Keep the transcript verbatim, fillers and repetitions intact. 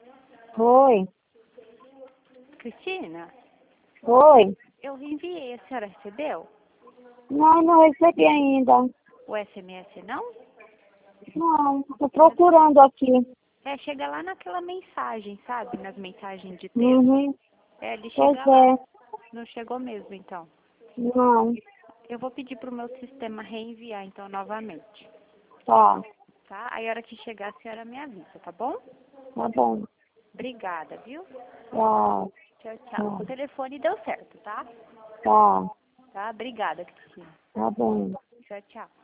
Oi. Cristina, Oi. eu enviei, a senhora recebeu? Não, não recebi ainda. O S M S não? Não, tô procurando aqui. É, chega lá naquela mensagem, sabe? Nas mensagens de texto. Uhum. É, ele Pois chega lá. é. Não chegou mesmo, então. Não. Eu vou pedir pro meu sistema reenviar, então, novamente. Tá. Tá? Aí, a hora que chegar, a senhora me avisa, tá bom? Tá bom. Obrigada, viu? Tchau. Tchau, tchau. Tá. O telefone deu certo, tá? Tá. Tá? Obrigada, Cristina. Tá bom. Tchau, tchau.